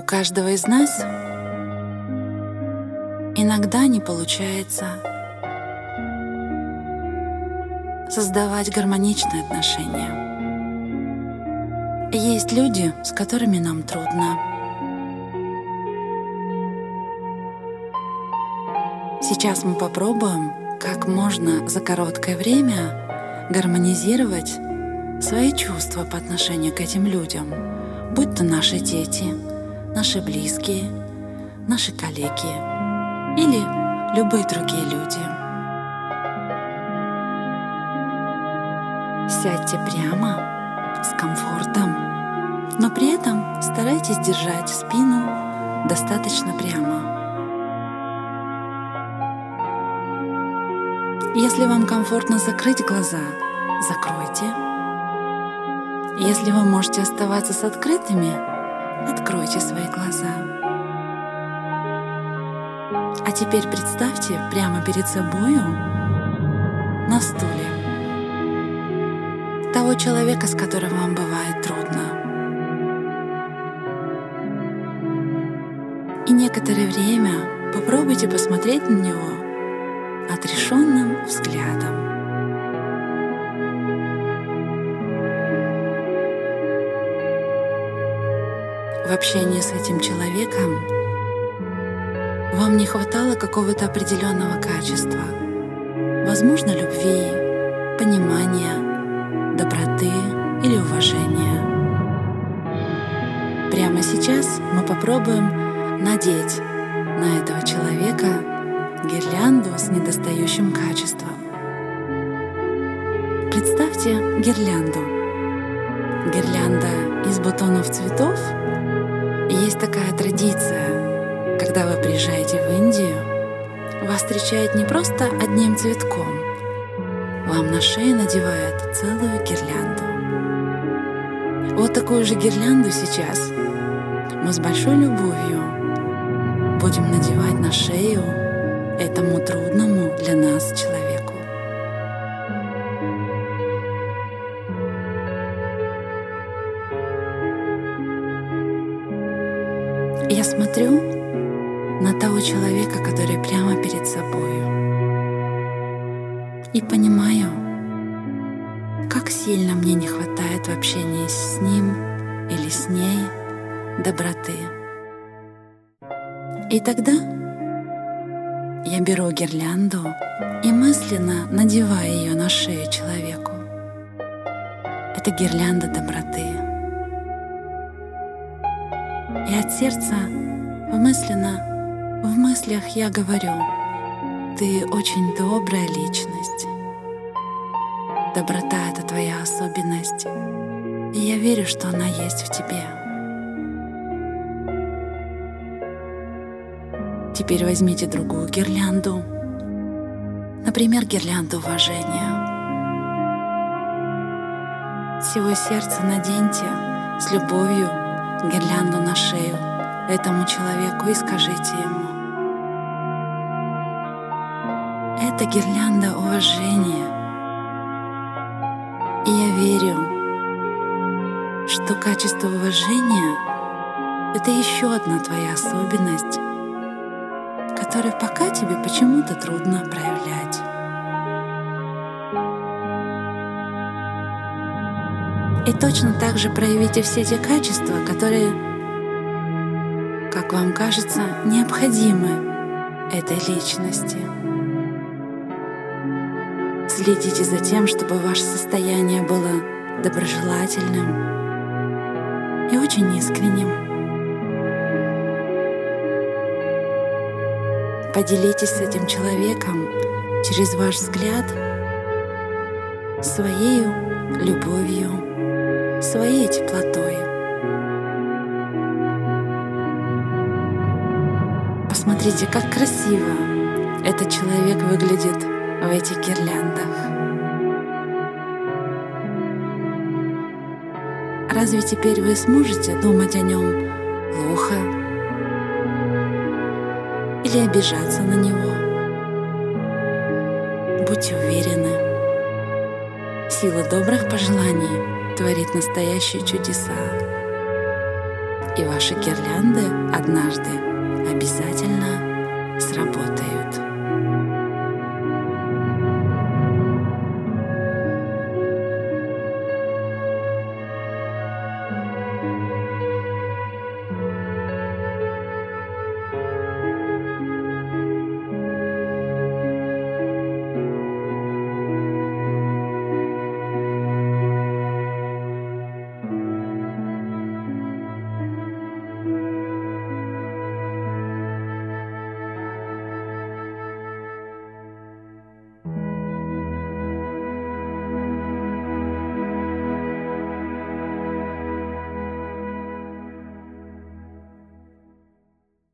каждого из нас иногда не получается создавать гармоничные отношения. Есть люди, с которыми нам трудно. Сейчас мы попробуем, как можно за короткое время гармонизировать свои чувства по отношению к этим людям, будь то наши дети, наши близкие, наши коллеги или любые другие люди. Сядьте прямо, с комфортом, но при этом старайтесь держать спину достаточно прямо. Если вам комфортно закрыть глаза, закройте. Если вы можете оставаться с открытыми, откройте свои глаза. А теперь представьте прямо перед собою на стуле того человека, с которым вам бывает трудно. И некоторое время попробуйте посмотреть на него отрешенным взглядом. В общении с этим человеком вам не хватало какого-то определенного качества, возможно, любви, понимания, доброты или уважения. Прямо сейчас мы попробуем надеть на этого человека гирлянду с недостающим качеством. Представьте гирлянду. Гирлянда из бутонов цветов. И есть такая традиция, когда вы приезжаете в Индию, вас встречают не просто одним цветком, вам на шею надевают целую гирлянду. Вот такую же гирлянду сейчас мы с большой любовью будем надевать на шею этому трудному для нас человеку. Я смотрю на того человека, который прямо перед собой, и понимаю, как сильно мне не хватает в общении с ним или с ней доброты. И тогда я беру гирлянду и мысленно надеваю ее на шею человеку. Это гирлянда доброты. И от сердца в мыслях я говорю: ты очень добрая личность. Доброта — это твоя особенность, и я верю, что она есть в тебе. Теперь возьмите другую гирлянду, например, гирлянду уважения. Всего сердца наденьте с любовью гирлянду на шею этому человеку и скажите ему: это гирлянда уважения. И я верю, что качество уважения — это еще одна твоя особенность, которую пока тебе почему-то трудно проявлять. И точно так же проявите все те качества, которые, как вам кажется, необходимы этой личности. Следите за тем, чтобы ваше состояние было доброжелательным и очень искренним. Поделитесь с этим человеком через ваш взгляд своей любовью, своей теплотой. Посмотрите, как красиво этот человек выглядит в этих гирляндах. Разве теперь вы сможете думать о нем плохо или обижаться на него? Будьте уверены, сила добрых пожеланий творит настоящие чудеса. и ваши гирлянды однажды обязательно сработают.